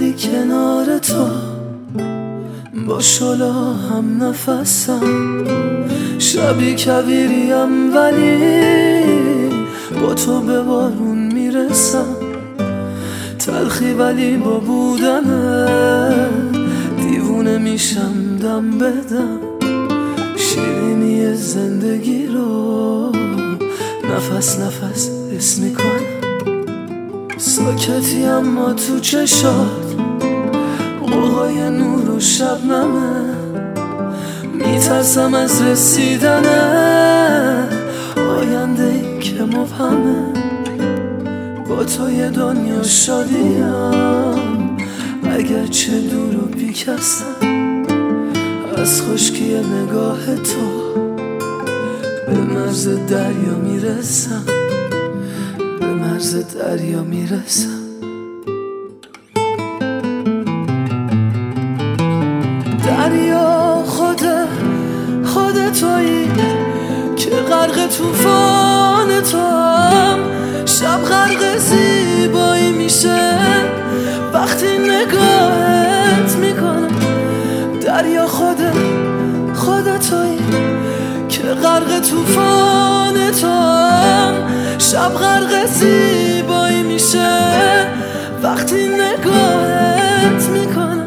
ولی کنار تو با شلا هم نفسم، شبی کویریم ولی با تو به بارون میرسم، تلخی ولی با بودنه دیوونه میشم دم بدم، شیرینی زندگی رو نفس نفس حس میکنم، ساکتی اما تو چشات قوقای نور و شبنمه، میترسم از رسیدنه آینده‌ای که مبهمه، با تو یه دنیا شادیم اگرچه دور و بیکسم، از خشکی نگاه تو به مرز دریا میرسم، به مرز دریا میرسم. دریا خود تویی که غرق طوفان تو هم، شب غرق زیبایی میشه وقتی نگاهت میکنم. دریا خود تویی که غرق طوفان تو هم، شب غرق زیبایی میشه وقتی نگاهت میکنم.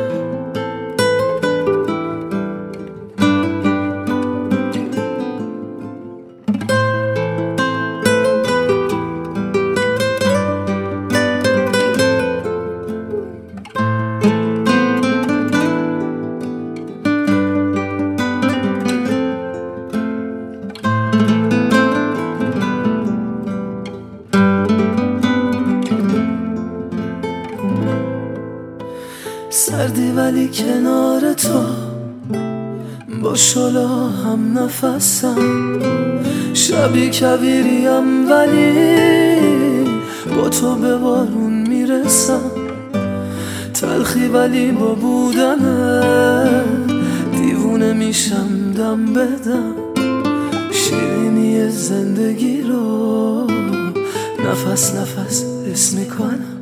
سردی ولی کنار تو با شلا هم نفسم، شبی کویریم ولی با تو به بارون میرسم، تلخی ولی با بودنه دیوونه میشم دم بدم، شیرینی زندگی رو نفس نفس حس میکنم.